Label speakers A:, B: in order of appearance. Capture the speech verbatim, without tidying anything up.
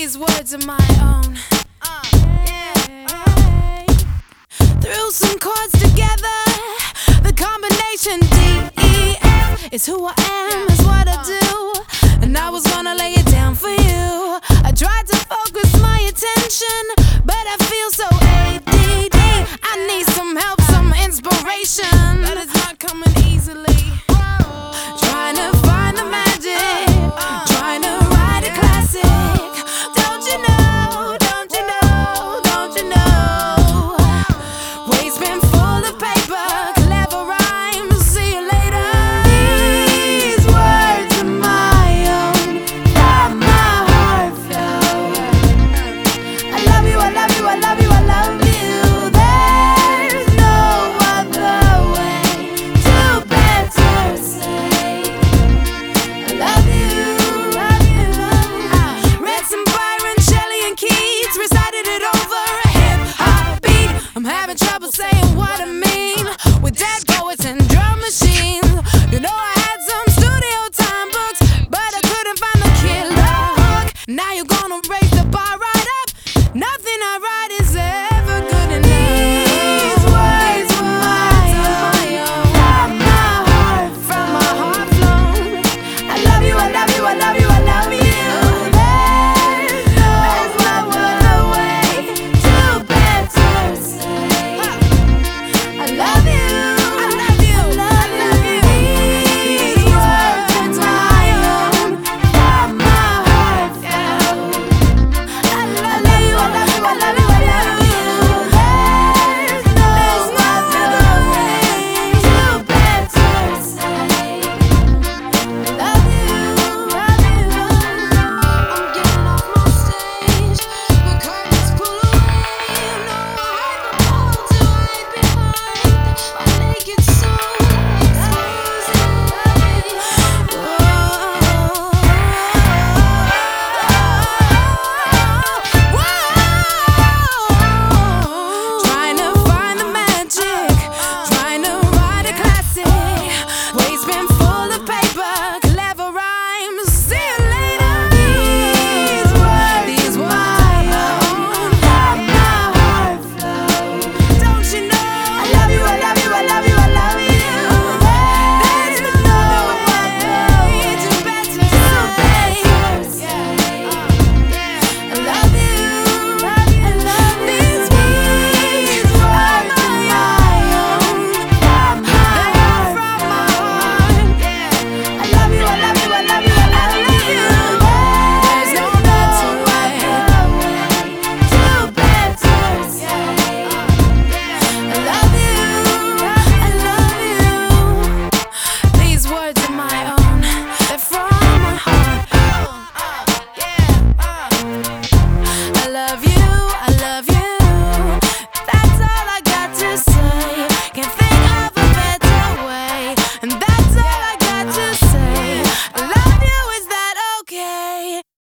A: These words are my own. Uh, yeah. Threw some chords together. The combination D E F is who I am, is what I do. And I was gonna lay it down for you. I tried to focus my attention, but I feel so A D D. I need some help, some inspiration. That is not coming easily. Trying to find the magic, trying to write a classic. Don't you know, don't you know, don't you know? Waste bin full of paper, clever rhymes, see you later. These words are my own, from my heart flow. I love you, I love you, I love you, I love you. There's no other way to better say I love you, love you. I read some Byron, Shelley, and Keats, recited it over a hip hop beat. I'm having trouble saying what I mean with dead poets